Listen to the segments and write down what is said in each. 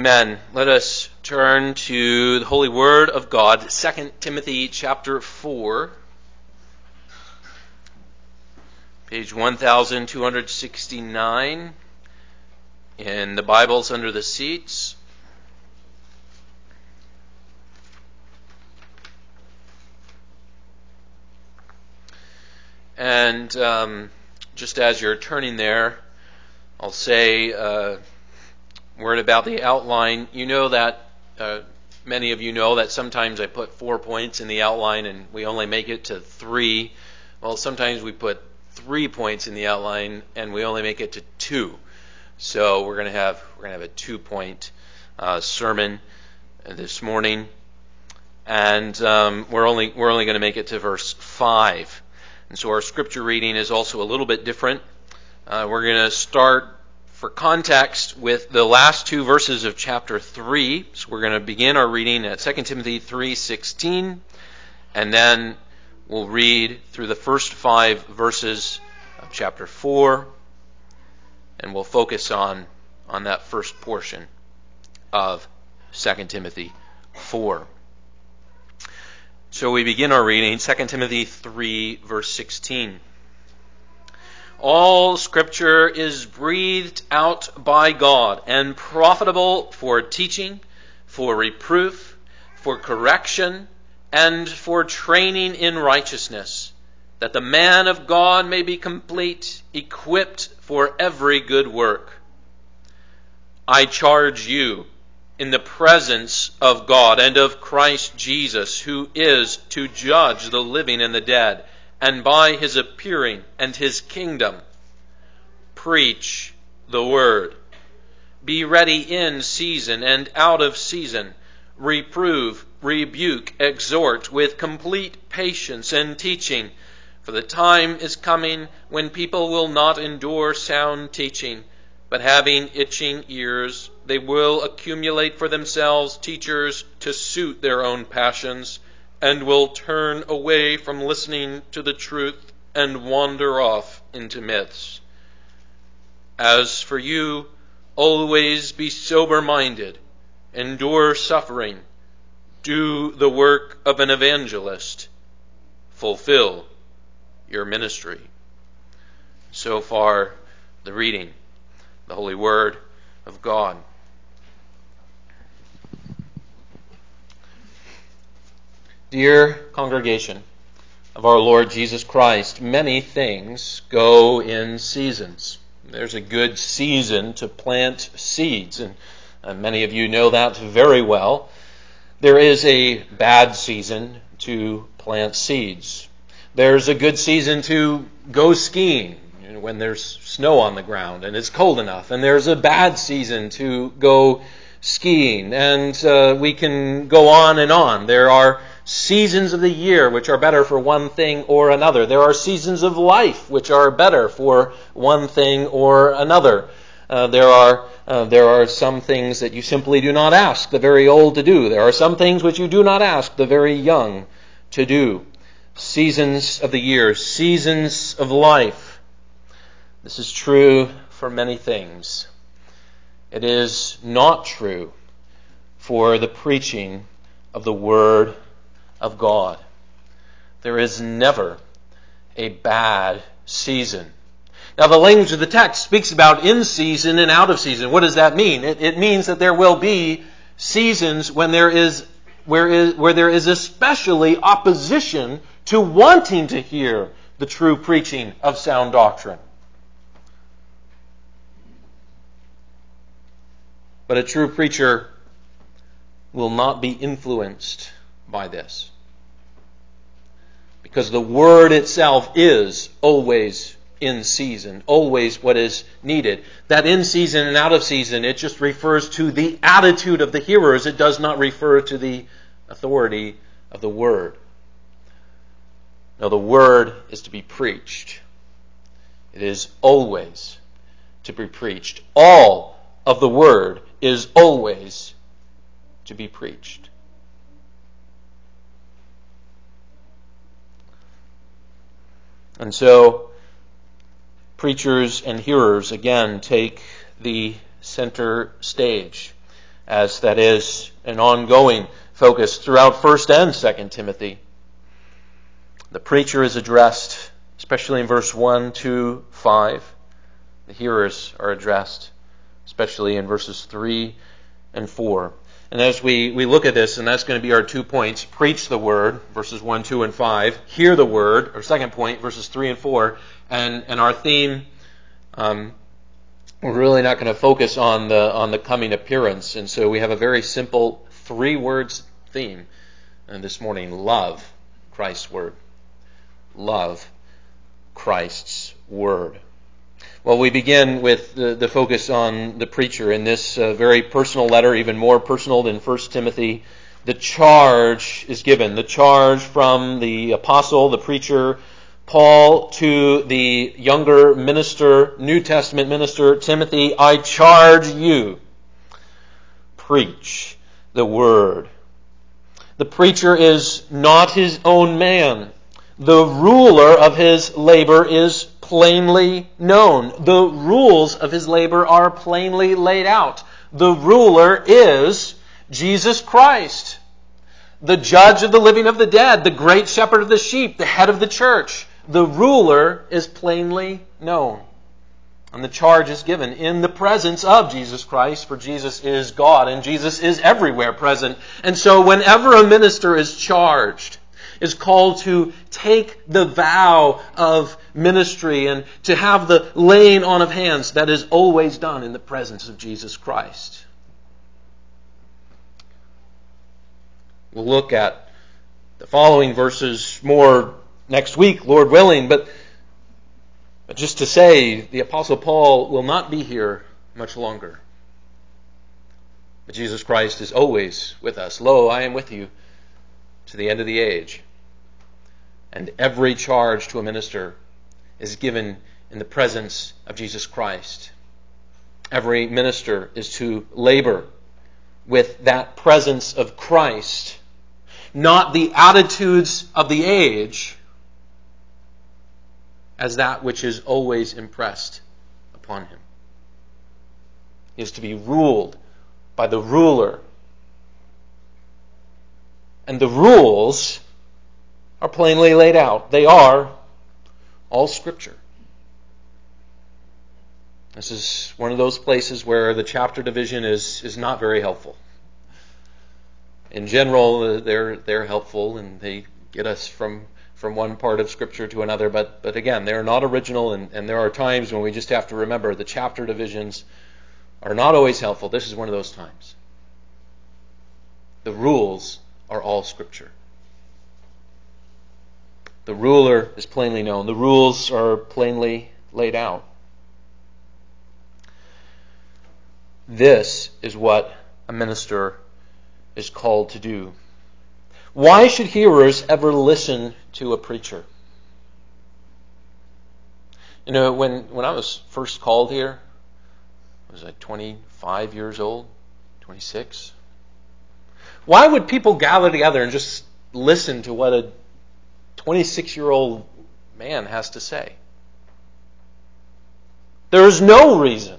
Amen. Let us turn to the Holy Word of God, 2 Timothy chapter 4, page 1269 in the Bibles under the seats. And just as you're turning there, I'll say a word about the outline. You know that, many of you know that sometimes I put 4 points in the outline and we only make it to 3. Well, sometimes we put 3 points in the outline and we only make it to 2. So we're going to have a 2-point sermon this morning, and we're only going to make it to verse 5. And so our scripture reading is also a little bit different. We're going to start, for context, with the last 2 verses of chapter 3. So we're going to begin our reading at 2 Timothy 3:16, and then we'll read through the first 5 verses of chapter 4, and we'll focus on that first portion of 2 Timothy 4. So we begin our reading, 2 Timothy 3, verse 16. All Scripture is breathed out by God and profitable for teaching, for reproof, for correction, and for training in righteousness, that the man of God may be complete, equipped for every good work. I charge you, in the presence of God and of Christ Jesus, who is to judge the living and the dead, and by his appearing and his kingdom, preach the word. Be ready in season and out of season. Reprove, rebuke, exhort with complete patience and teaching. For the time is coming when people will not endure sound teaching, but having itching ears, they will accumulate for themselves teachers to suit their own passions, and will turn away from listening to the truth and wander off into myths. As for you, always be sober-minded, endure suffering, do the work of an evangelist, fulfill your ministry. So far, the reading, the Holy Word of God. Dear congregation of our Lord Jesus Christ, many things go in seasons. There's a good season to plant seeds, and many of you know that very well. There is a bad season to plant seeds. There's a good season to go skiing when there's snow on the ground and it's cold enough. And there's a bad season to go skiing. And we can go on and on. There are seasons of the year which are better for one thing or another. There are seasons of life which are better for one thing or another. There are some things that you simply do not ask the very old to do. There are some things which you do not ask the very young to do. Seasons of the year, seasons of life. This is true for many things. It is not true for the preaching of the Word of God. There is never a bad season. Now, the language of the text speaks about in season and out of season. What does that mean? It means that there will be seasons when there is where there is especially opposition to wanting to hear the true preaching of sound doctrine. But a true preacher will not be influenced by this, because the Word itself is always in season, always what is needed. That in season and out of season, it just refers to the attitude of the hearers. It does not refer to the authority of the Word. No, the Word is to be preached. It is always to be preached. All of the Word is always to be preached. And so, preachers and hearers, again, take the center stage. as that is an ongoing focus throughout 1st and 2nd Timothy. The preacher is addressed, especially in verse 1, 2, 5. The hearers are addressed, especially in verses 3 and 4. And as we look at this, and that's going to be our 2 points, preach the word, verses 1, 2, and 5, hear the word, our second point, verses 3 and 4, and our theme, we're really not going to focus on the coming appearance, and so we have a very simple 3 words theme this morning: love Christ's word. Love Christ's word. Well, we begin with the focus on the preacher in this very personal letter, even more personal than 1 Timothy. The charge is given. The charge from the apostle, the preacher, Paul, to the younger minister, New Testament minister, Timothy. I charge you, preach the word. The preacher is not his own man. The ruler of his labor is plainly known. The rules of his labor are plainly laid out. The ruler is Jesus Christ, the judge of the living and of the dead, the great shepherd of the sheep, the head of the church. The ruler is plainly known. And the charge is given in the presence of Jesus Christ, for Jesus is God and Jesus is everywhere present. And so whenever a minister is charged, is called to take the vow of ministry and to have the laying on of hands, that is always done in the presence of Jesus Christ. We'll look at the following verses more next week, Lord willing, but just to say, the Apostle Paul will not be here much longer. But Jesus Christ is always with us. Lo, I am with you to the end of the age. And every charge to a minister is given in the presence of Jesus Christ. Every minister is to labor with that presence of Christ, not the attitudes of the age, as that which is always impressed upon him. He is to be ruled by the ruler. And the rules are plainly laid out. They are all Scripture. This is one of those places where the chapter division is not very helpful. In general, they're helpful and they get us from one part of Scripture to another, but again, they're not original, and there are times when we just have to remember the chapter divisions are not always helpful. This is one of those times. The rules are all Scripture. The ruler is plainly known. The rules are plainly laid out. This is what a minister is called to do. Why should hearers ever listen to a preacher? You know, when I was first called here, was I 25 years old? 26? Why would people gather together and just listen to what a 26-year-old man has to say? There is no reason.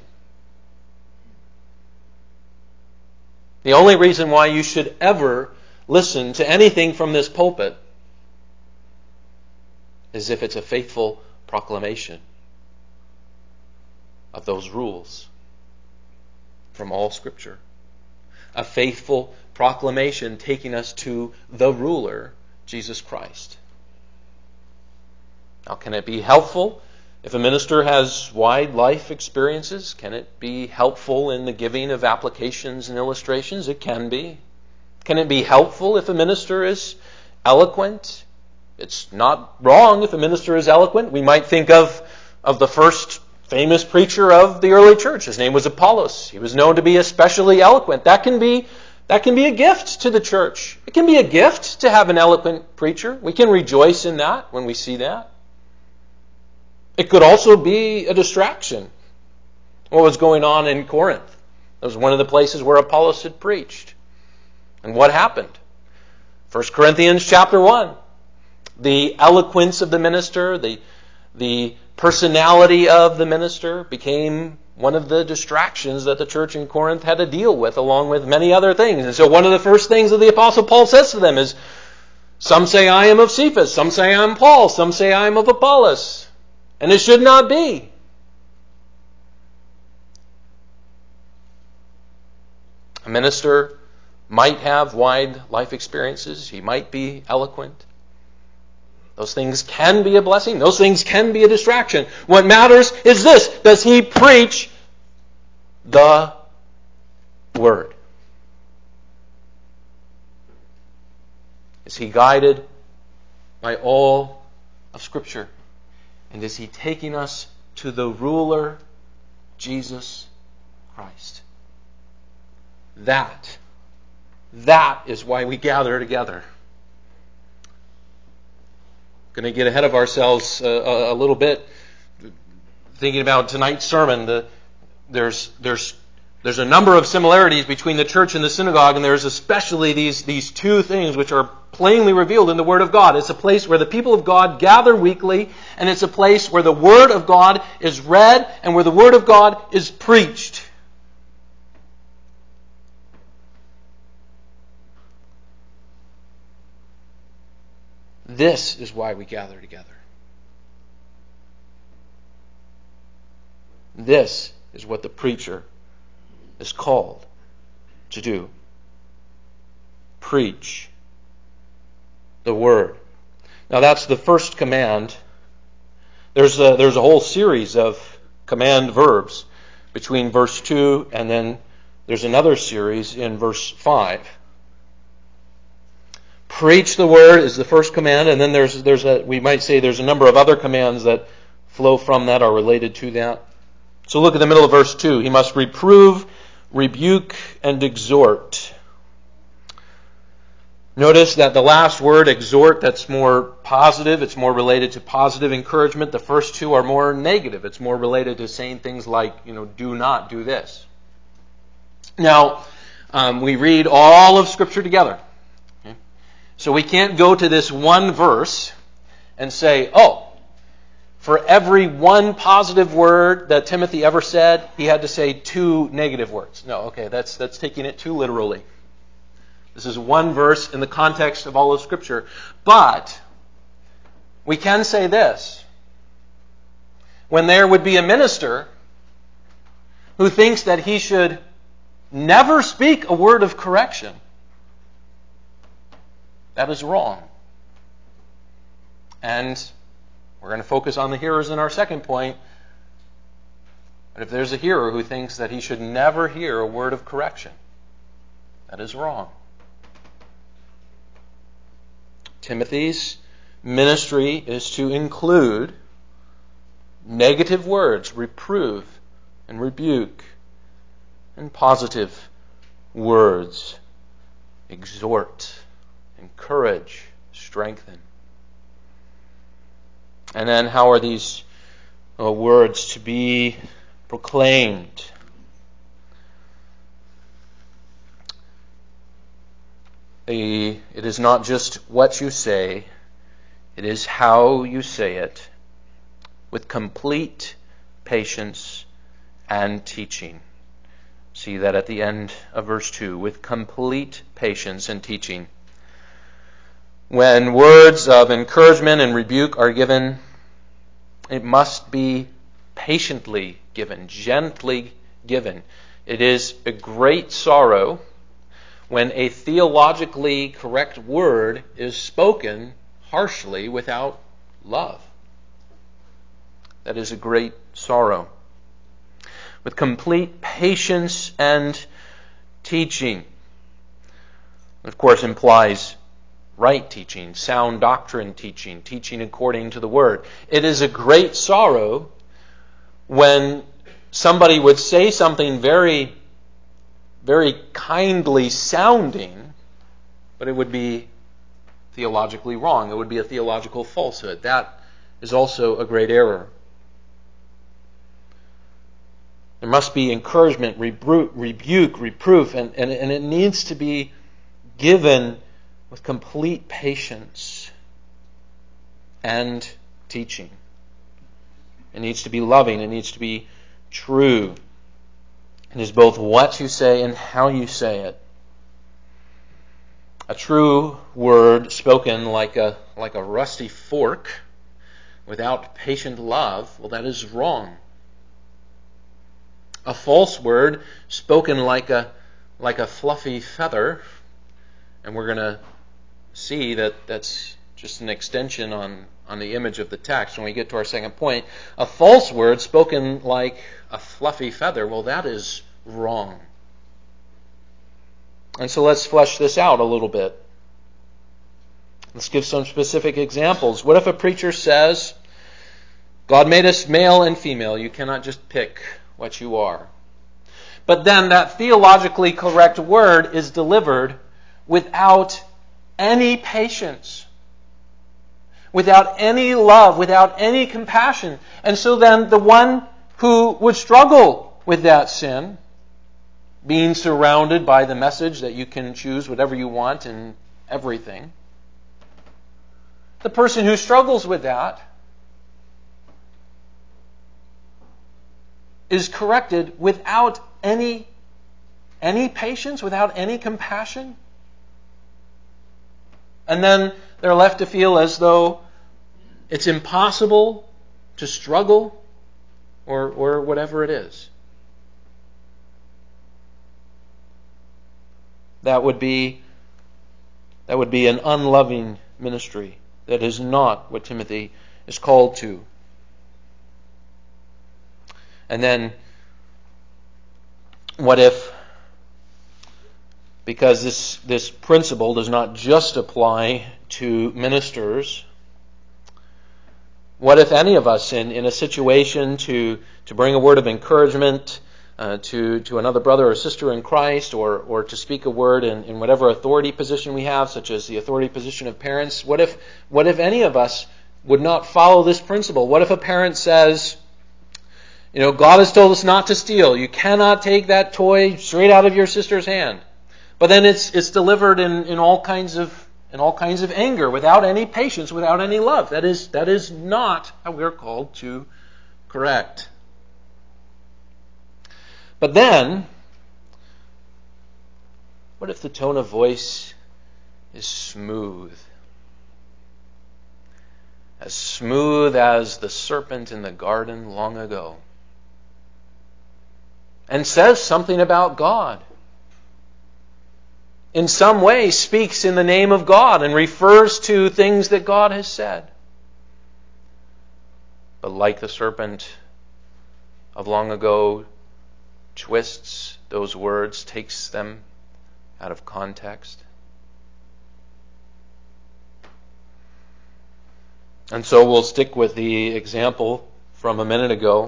The only reason why you should ever listen to anything from this pulpit is if it's a faithful proclamation of those rules from all Scripture. A faithful proclamation taking us to the ruler, Jesus Christ. Now, can it be helpful if a minister has wide life experiences? Can it be helpful in the giving of applications and illustrations? It can be. Can it be helpful if a minister is eloquent? It's not wrong if a minister is eloquent. We might think of the first famous preacher of the early church. His name was Apollos. He was known to be especially eloquent. That can be a gift to the church. It can be a gift to have an eloquent preacher. We can rejoice in that when we see that. It could also be a distraction. What was going on in Corinth? That was one of the places where Apollos had preached. And what happened? 1 Corinthians chapter 1. The eloquence of the minister, the personality of the minister became one of the distractions that the church in Corinth had to deal with, along with many other things. And so one of the first things that the Apostle Paul says to them is, some say I am of Cephas, some say I am Paul, some say I am of Apollos. And it should not be. A minister might have wide life experiences. He might be eloquent. Those things can be a blessing. Those things can be a distraction. What matters is this: does he preach the Word? Is he guided by all of Scripture? And is he taking us to the ruler, Jesus Christ? That is why we gather together. Going to get ahead of ourselves a little bit, thinking about tonight's sermon. There's a number of similarities between the church and the synagogue, and there's especially these two things which are plainly revealed in the Word of God. It's a place where the people of God gather weekly, and it's a place where the Word of God is read and where the Word of God is preached. This is why we gather together. This is what the preacher is called to do. Preach the Word. Now that's the first command. There's a whole series of command verbs between verse 2 and then there's another series in verse 5. Preach the Word is the first command, and then we might say there's a number of other commands that flow from that, are related to that. So look at the middle of verse 2. He must reprove, rebuke, and exhort. Notice that the last word, exhort, that's more positive. It's more related to positive encouragement. The first two are more negative. It's more related to saying things like, do not do this. Now, we read all of Scripture together. So we can't go to this one verse and say, for every one positive word that Timothy ever said, he had to say 2 negative words. No, that's taking it too literally. This is one verse in the context of all of Scripture. But we can say this: when there would be a minister who thinks that he should never speak a word of correction, that is wrong. And we're going to focus on the hearers in our second point. But if there's a hearer who thinks that he should never hear a word of correction, that is wrong. Timothy's ministry is to include negative words, reprove and rebuke, and positive words, exhort, encourage, strengthen. And then how are these words to be proclaimed? It is not just what you say, it is how you say it, with complete patience and teaching. See that at the end of verse 2, with complete patience and teaching. When words of encouragement and rebuke are given, it must be patiently given, gently given. It is a great sorrow when a theologically correct word is spoken harshly without love. That is a great sorrow. With complete patience and teaching. Of course, implies right teaching, sound doctrine teaching, teaching according to the Word. It is a great sorrow when somebody would say something very, very kindly sounding, but it would be theologically wrong. It would be a theological falsehood. That is also a great error. There must be encouragement, rebuke, reproof, and it needs to be given with complete patience and teaching. It needs to be loving. It needs to be true. It is both what you say and how you say it. A true word spoken like a rusty fork without patient love, well, that is wrong. A false word spoken like a fluffy feather, and we're going to see that that's just an extension on the image of the text when we get to our second point. A false word spoken like a fluffy feather, well, that is wrong. And so let's flesh this out a little bit. Let's give some specific examples. What if a preacher says, God made us male and female, you cannot just pick what you are. But then that theologically correct word is delivered without any patience, without any love, without any compassion. And so then the one who would struggle with that sin, being surrounded by the message that you can choose whatever you want and everything, the person who struggles with that is corrected without any patience, without any compassion. And then they're left to feel as though it's impossible to struggle or whatever it is. That would be an unloving ministry. That is not what Timothy is called to. And then, what if, because this principle does not just apply to ministers, what if any of us in a situation to bring a word of encouragement to another brother or sister in Christ, or to speak a word in whatever authority position we have, such as the authority position of parents, what if any of us would not follow this principle? What if a parent says, God has told us not to steal. You cannot take that toy straight out of your sister's hand. But then it's delivered in all kinds of anger, without any patience, without any love. That is not how we're called to correct. But then, what if the tone of voice is smooth? As smooth as the serpent in the garden long ago. And says something about God. In some way speaks in the name of God and refers to things that God has said. But like the serpent of long ago, twists those words, takes them out of context. And so we'll stick with the example from a minute ago.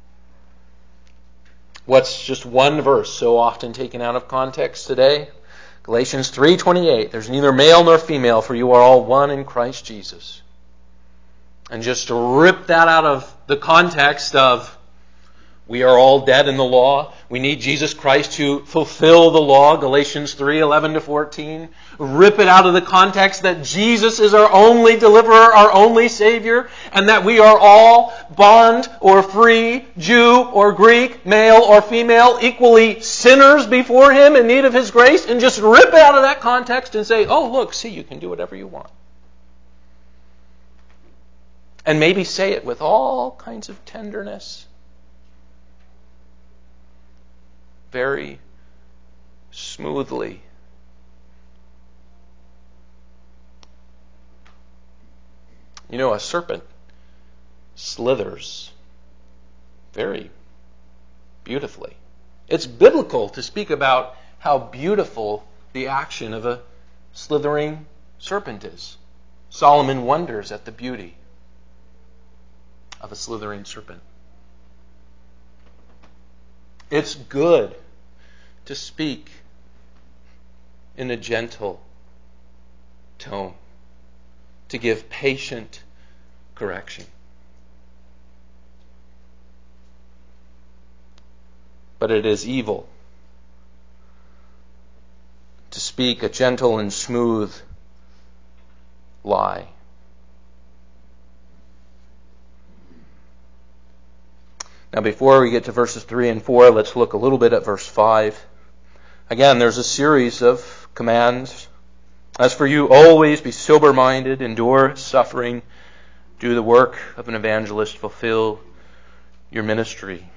What's just one verse so often taken out of context today? Galatians 3:28. There's neither male nor female, for you are all one in Christ Jesus. And just to rip that out of the context of we are all dead in the law. We need Jesus Christ to fulfill the law, Galatians 3:11-14. Rip it out of the context that Jesus is our only deliverer, our only Savior, and that we are all bond or free, Jew or Greek, male or female, equally sinners before Him in need of His grace, and just rip it out of that context and say, oh, look, see, you can do whatever you want. And maybe say it with all kinds of tenderness. Very smoothly. A serpent slithers very beautifully. It's biblical to speak about how beautiful the action of a slithering serpent is. Solomon wonders at the beauty of a slithering serpent. It's good to speak in a gentle tone, to give patient correction. But it is evil to speak a gentle and smooth lie. Now before we get to verses 3 and 4, let's look a little bit at verse 5. Again, there's a series of commands. As for you, always be sober-minded, endure suffering, do the work of an evangelist, fulfill your ministry.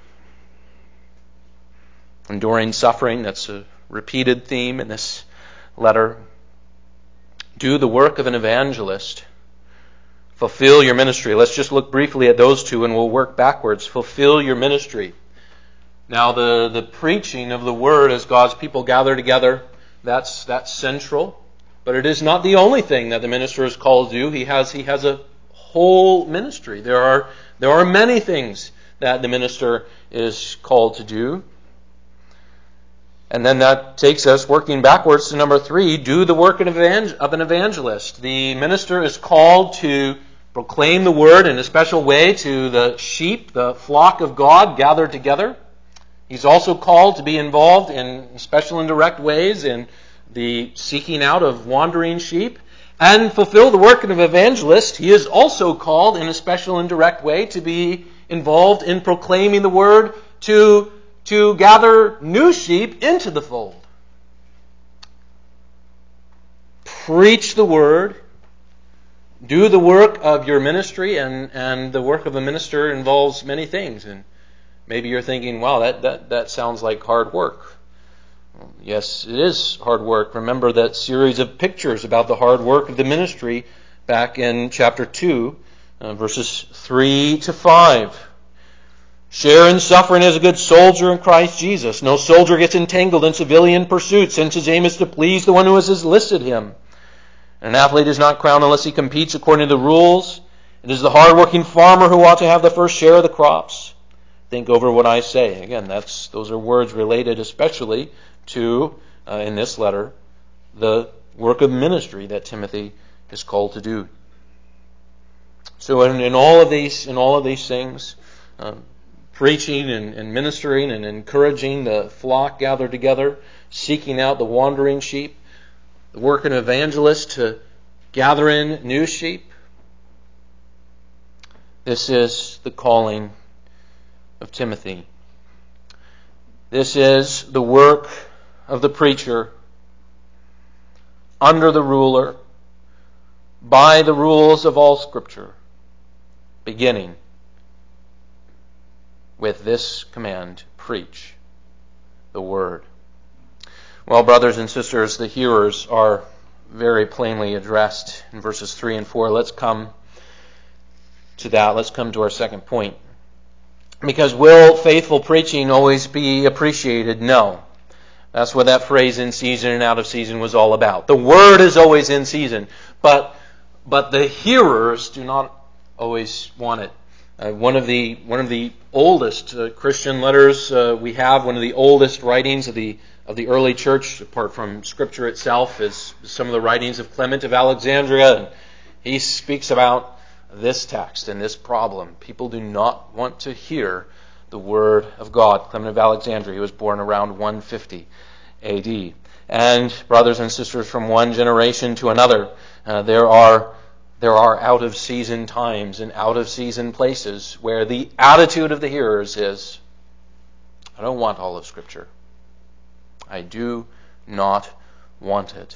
Enduring suffering, that's a repeated theme in this letter. Do the work of an evangelist. Fulfill your ministry. Let's just look briefly at those two and we'll work backwards. Fulfill your ministry. Now the preaching of the word as God's people gather together, that's central. But it is not the only thing that the minister is called to do. He has a whole ministry. There are many things that the minister is called to do. And then that takes us working backwards to number 3, do the work of an evangelist. The minister is called to proclaim the word in a special way to the sheep, the flock of God gathered together. He's also called to be involved in special and direct ways in the seeking out of wandering sheep. And fulfill the work of an evangelist, he is also called in a special and direct way to be involved in proclaiming the word to gather new sheep into the fold. Preach the word, do the work of your ministry, and the work of a minister involves many things. And maybe you're thinking, wow, that sounds like hard work. Yes, it is hard work. Remember that series of pictures about the hard work of the ministry back in chapter 2, verses 3 to 5. Share in suffering as a good soldier in Christ Jesus. No soldier gets entangled in civilian pursuits, since his aim is to please the one who has enlisted him. An athlete is not crowned unless he competes according to the rules. It is the hard-working farmer who ought to have the first share of the crops. Think over what I say. Again, those are words related especially to, in this letter, the work of ministry that Timothy is called to do. So in all of these things, preaching and ministering and encouraging the flock gathered together, seeking out the wandering sheep, the work of an evangelist to gather in new sheep. This is the calling of Timothy. This is the work of the preacher under the ruler, by the rules of all Scripture, beginning with this command, preach the word. Well, brothers and sisters, the hearers are very plainly addressed in verses 3 and 4. Let's come to that. Let's come to our second point. Because will faithful preaching always be appreciated? No. That's what that phrase in season and out of season was all about. The word is always in season, but the hearers do not always want it. One of the oldest Christian letters we have, one of the oldest writings of the early church, apart from Scripture itself, is some of the writings of Clement of Alexandria. And he speaks about this text and this problem. People do not want to hear the Word of God. Clement of Alexandria, he was born around 150 A.D. And brothers and sisters, from one generation to another, there are out-of-season times and out-of-season places where the attitude of the hearers is, I don't want all of Scripture. I do not want it.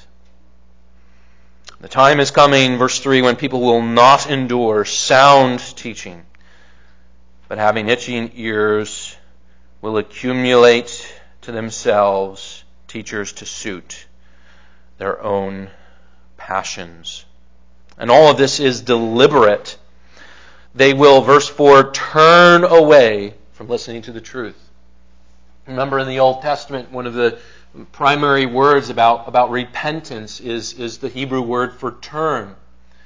The time is coming, verse 3, when people will not endure sound teaching, but having itching ears will accumulate to themselves teachers to suit their own passions. And all of this is deliberate. They will, verse 4, turn away from listening to the truth. Remember in the Old Testament, one of the primary words about repentance is the Hebrew word for turn.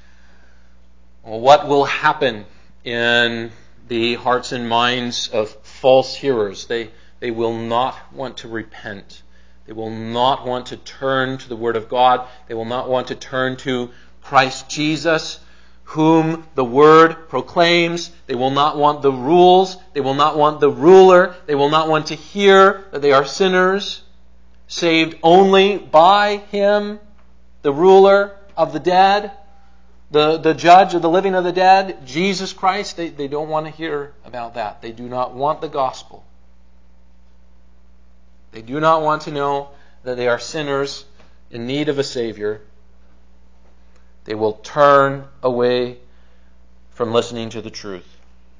Well, what will happen in the hearts and minds of false hearers? They will not want to repent. They will not want to turn to the Word of God. They will not want to turn to Christ Jesus, whom the Word proclaims. They will not want the rules. They will not want the ruler. They will not want to hear that they are sinners, saved only by Him, the ruler of the dead. the judge of the living and the dead, Jesus Christ, they don't want to hear about that. They do not want the gospel. They do not want to know that they are sinners in need of a Savior. They will turn away from listening to the truth.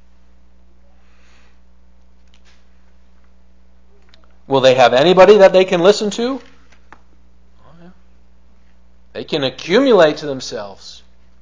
Will they have anybody that they can listen to? Oh, yeah. They can accumulate to themselves.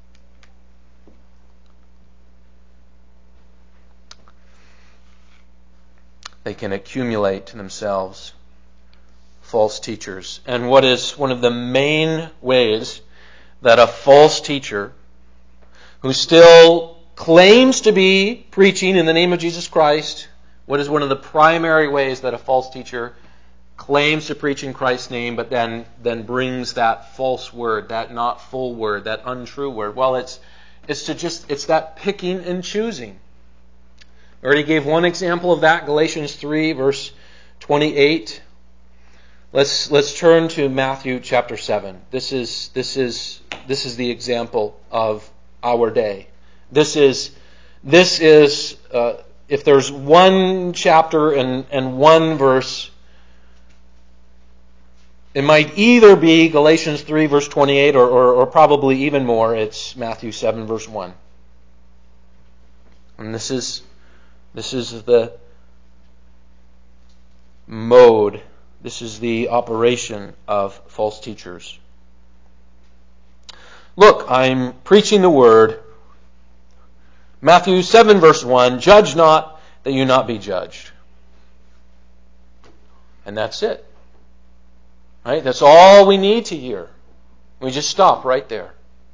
They can accumulate to themselves false teachers. And what is one of the main ways that a false teacher who still claims to be preaching in the name of Jesus Christ, what is one of the primary ways that a false teacher claims to preach in Christ's name, but then brings that false word, that not full word, that untrue word? Well, it's that picking and choosing. I already gave one example of that, Galatians 3, verse 28. Let's turn to Matthew chapter 7. This is the example of our day. This is if there's one chapter and one verse, it might either be Galatians 3 verse 28 or probably even more, it's Matthew 7 verse 1. And this is the mode, this is the operation of false teachers. Look, I'm preaching the word. Matthew 7 verse 1, judge not that you not be judged. And that's it. Right? That's all we need to hear. We just stop right there.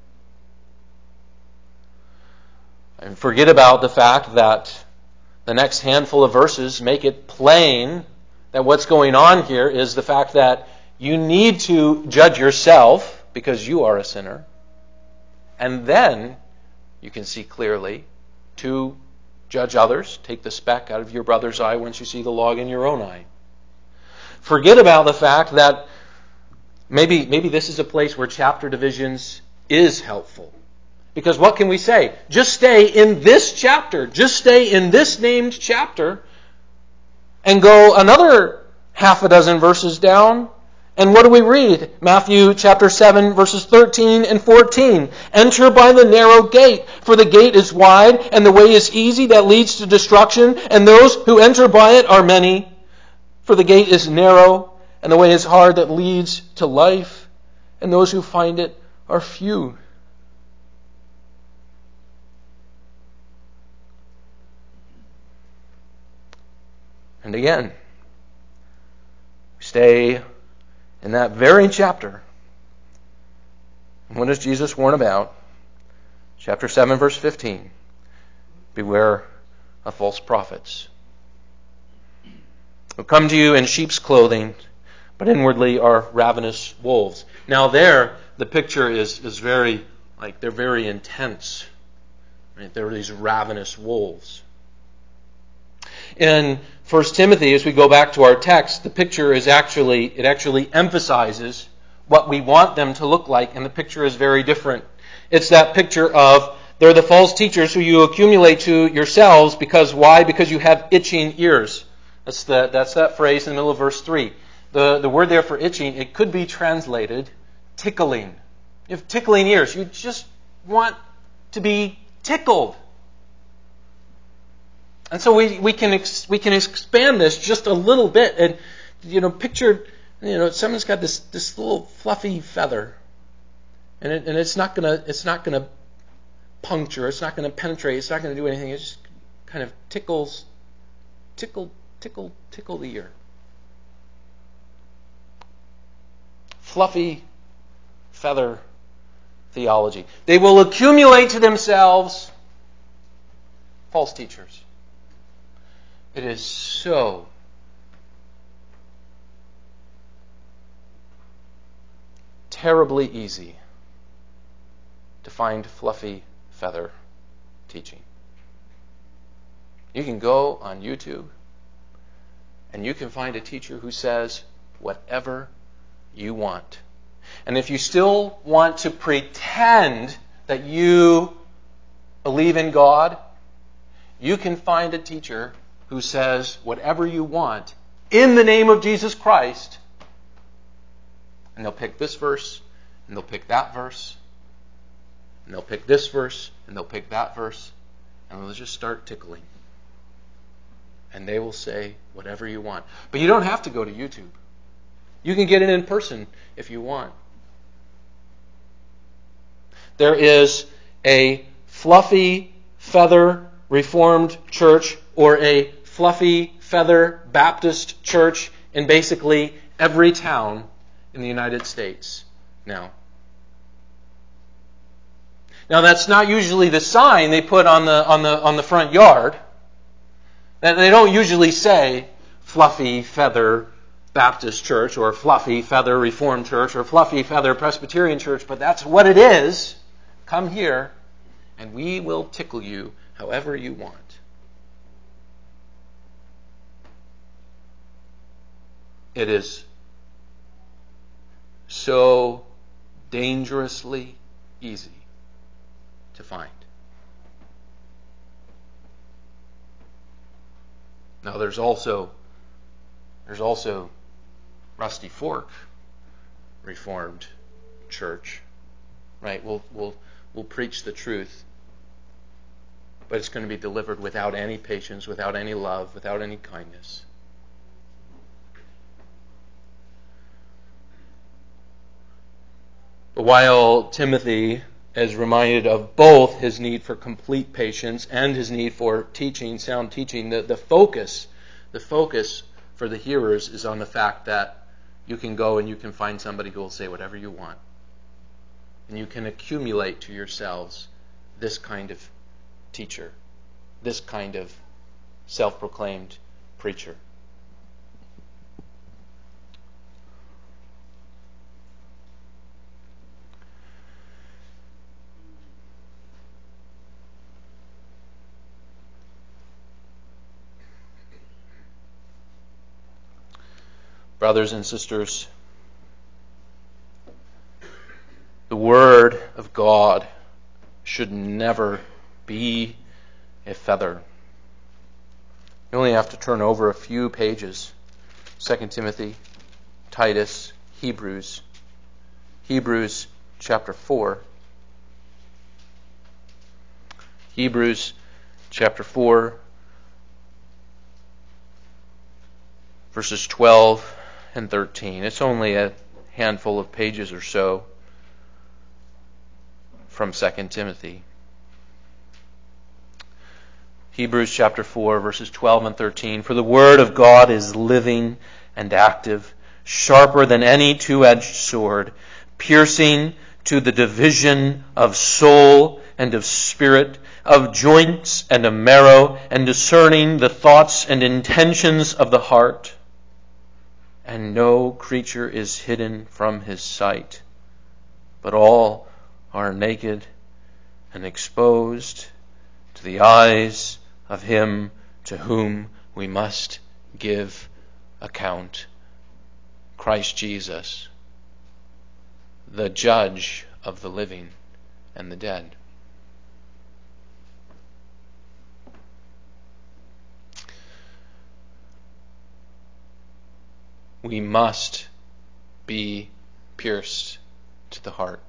And forget about the fact that the next handful of verses make it plain that what's going on here is the fact that you need to judge yourself because you are a sinner. And then you can see clearly to judge others. Take the speck out of your brother's eye once you see the log in your own eye. Forget about the fact that maybe this is a place where chapter divisions is helpful. Because what can we say? Just stay in this chapter. Just stay in this named chapter and go another half a dozen verses down. And what do we read? Matthew chapter 7 verses 13 and 14. Enter by the narrow gate, for the gate is wide and the way is easy that leads to destruction, and those who enter by it are many. For the gate is narrow and the way is hard that leads to life, and those who find it are few. And again, stay in that very chapter. What does Jesus warn about? Chapter 7, verse 15. Beware of false prophets, who come to you in sheep's clothing, but inwardly are ravenous wolves. Now there, the picture is very, they're very intense. Right? They're these ravenous wolves. In 1 Timothy, as we go back to our text, the picture is actually emphasizes what we want them to look like, and the picture is very different. It's that picture of they're the false teachers who you accumulate to yourselves because why? Because you have itching ears. That's that phrase in the middle of verse 3. The word there for itching, it could be translated tickling. You have tickling ears. You just want to be tickled. And so we can expand this just a little bit, and picture someone's got this little fluffy feather, and it's not gonna puncture, it's not gonna penetrate, it's not gonna do anything. It just kind of tickle the ear. Fluffy feather theology. They will accumulate to themselves false teachers. It is so terribly easy to find fluffy feather teaching. You can go on YouTube and you can find a teacher who says whatever you want. And if you still want to pretend that you believe in God, you can find a teacher who says whatever you want in the name of Jesus Christ. And they'll pick this verse, and they'll pick that verse, and they'll pick this verse, and they'll pick that verse, and they'll just start tickling. And they will say whatever you want. But you don't have to go to YouTube. You can get it in person if you want. There is a fluffy feather Reformed church or a fluffy feather Baptist church in basically every town in the United States now. Now that's not usually the sign they put on the front yard. They don't usually say fluffy feather Baptist church or fluffy feather Reformed church or fluffy feather Presbyterian church, but that's what it is. Come here and we will tickle you however you want. It is so dangerously easy to find. Now there's also Rusty Fork Reformed Church, right? We'll preach the truth, but it's going to be delivered without any patience, without any love, without any kindness. But while Timothy is reminded of both his need for complete patience and his need for teaching, sound teaching, the focus for the hearers is on the fact that you can go and you can find somebody who will say whatever you want. And you can accumulate to yourselves this kind of teacher, this kind of self-proclaimed preacher. Brothers and sisters, the Word of God should never be a feather. You only have to turn over a few pages. 2 Timothy, Titus, Hebrews. Hebrews chapter 4. Hebrews chapter 4, verses 12 and 13. It's only a handful of pages or so from 2 Timothy. Hebrews chapter 4, verses 12 and 13. For the word of God is living and active, sharper than any two-edged sword, piercing to the division of soul and of spirit, of joints and of marrow, and discerning the thoughts and intentions of the heart. And no creature is hidden from his sight, but all are naked and exposed to the eyes of him to whom we must give account. Christ Jesus, the judge of the living and the dead. We must be pierced to the heart.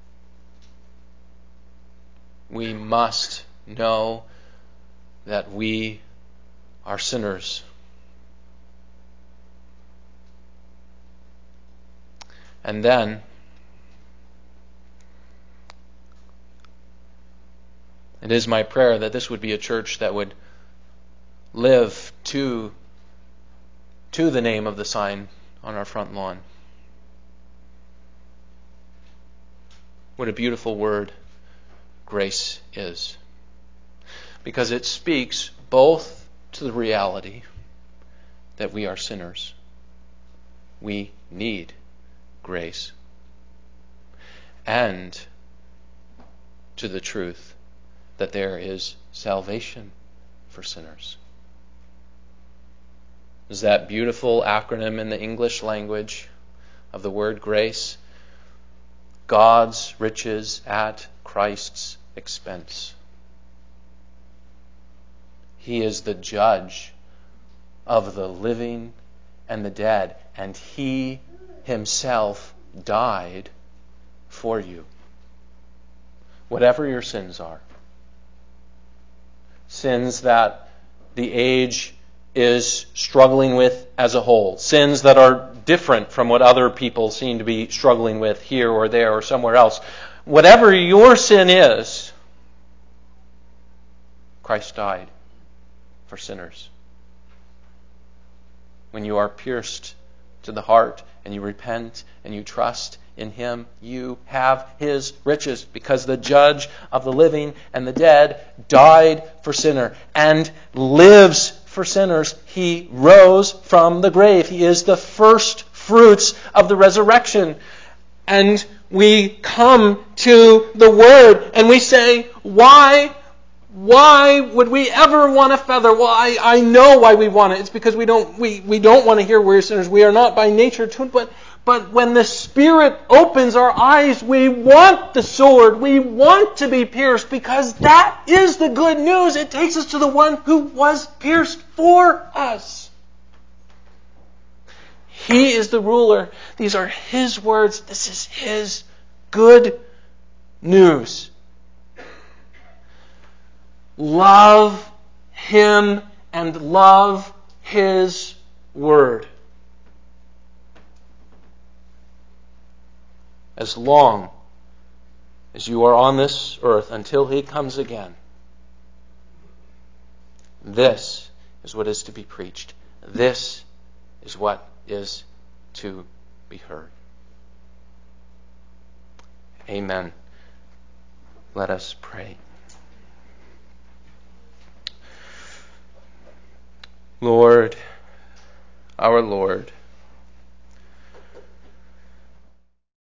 We must know that we are sinners. And then it is my prayer that this would be a church that would live to the name of the sign on our front lawn. What a beautiful word grace is. Because it speaks both to the reality that we are sinners. We need grace. And to the truth that there is salvation for sinners. Is that beautiful acronym in the English language of the word grace? God's riches at Christ's expense. He is the judge of the living and the dead, and He Himself died for you. Whatever your sins are, sins that the age is struggling with as a whole, sins that are different from what other people seem to be struggling with here or there or somewhere else, whatever your sin is, Christ died for sinners. When you are pierced to the heart and you repent and you trust in Him, you have His riches, because the judge of the living and the dead died for sinner and lives for sinners. He rose from the grave. He is the first fruits of the resurrection. And we come to the Word and we say, why would we ever want a feather? Well, I know why we want it. It's because we don't want to hear we're sinners. We are not by nature tuned, but when the Spirit opens our eyes, we want the sword. We want to be pierced, because that is the good news. It takes us to the one who was pierced for us. He is the ruler. These are His words. This is His good news. Love Him and love His word. As long as you are on this earth until He comes again, this is what is to be preached. This is what is to be heard. Amen. Let us pray. Lord, our Lord,